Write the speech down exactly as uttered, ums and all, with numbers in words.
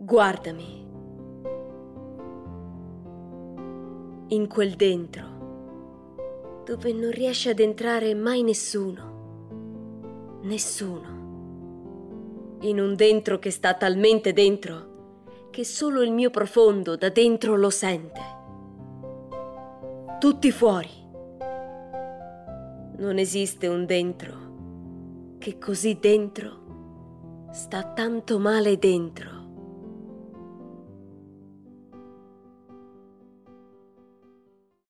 Guardami. In quel dentro, dove non riesce ad entrare mai nessuno. Nessuno. In un dentro che sta talmente dentro che solo il mio profondo da dentro lo sente. Tutti fuori. Non esiste un dentro che così dentro sta tanto male dentro.